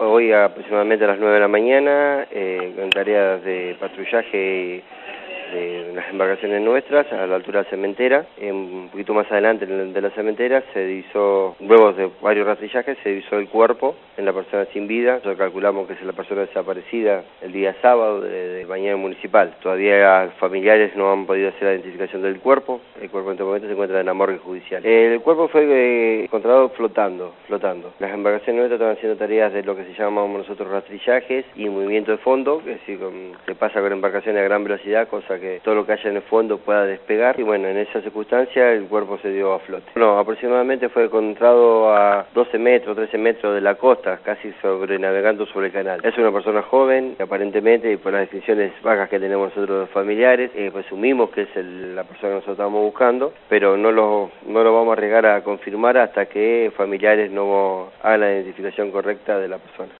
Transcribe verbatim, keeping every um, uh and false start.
Hoy aproximadamente a las nueve de la mañana, eh, en tareas de patrullaje de las embarcaciones nuestras, a la altura de la cementera, un poquito más adelante de la cementera, se divisó, luego de varios rastrillajes, se divisó el cuerpo en la persona sin vida. Nosotros calculamos que es la persona desaparecida el día sábado del bañero municipal. Todavía los familiares no han podido hacer la identificación del cuerpo. El cuerpo en este momento se encuentra en la morgue judicial. El cuerpo fue eh, encontrado flotando, flotando. Las embarcaciones nuestras estaban haciendo tareas de lo que se llamamos nosotros rastrillajes y movimiento de fondo, que es decir, con, se pasa con embarcaciones a gran velocidad, cosa que todo lo que haya en el fondo pueda despegar, y bueno, en esa circunstancia el cuerpo se dio a flote. Bueno, aproximadamente fue encontrado a doce metros, trece metros de la costa, casi sobre navegando sobre el canal. Es una persona joven, que aparentemente, y por las descripciones vagas que tenemos nosotros los familiares, eh, presumimos que es el, la persona que nosotros estamos buscando, pero no lo, no lo vamos a arriesgar a confirmar hasta que familiares no hagan la identificación correcta de la persona.